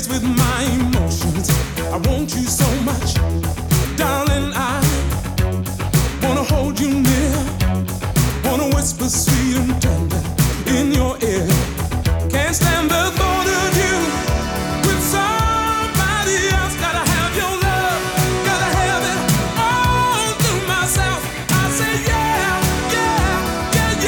with my emotions. I want you so much, darling. I wanna hold you near, wanna whisper sweet and tender in your ear. Can't stand the thought of you with somebody else. Gotta have your love, gotta have it all to myself. I say yeah, yeah, yeah,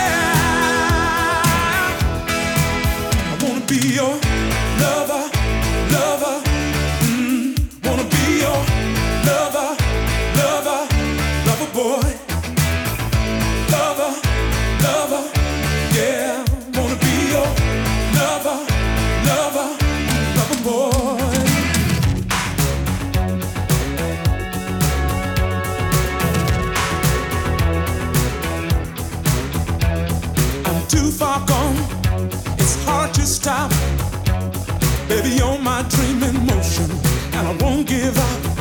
yeah. I wanna be your lover, lover. Wanna be your lover, lover, lover boy. Lover, lover, yeah. Wanna be your lover, lover, lover boy. I'm too far gone, it's hard to stop. Baby, you're my dream in motion, and I won't give up.